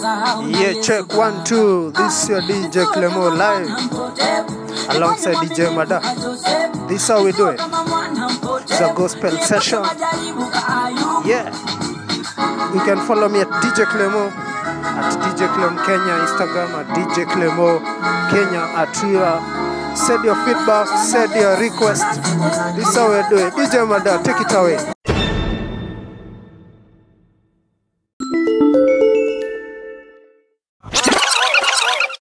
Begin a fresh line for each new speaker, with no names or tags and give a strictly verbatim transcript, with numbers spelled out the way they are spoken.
Yeah, check one, two. This is your D J Clemo live alongside D J Mada. This is how we do it. It's a gospel session. Yeah. You can follow me at D J Clemo, at D J Clem Kenya, Instagram at D J Clemo Kenya, at Twitter. Send your feedback, send your request. This is how we do it. D J Mada, take it away.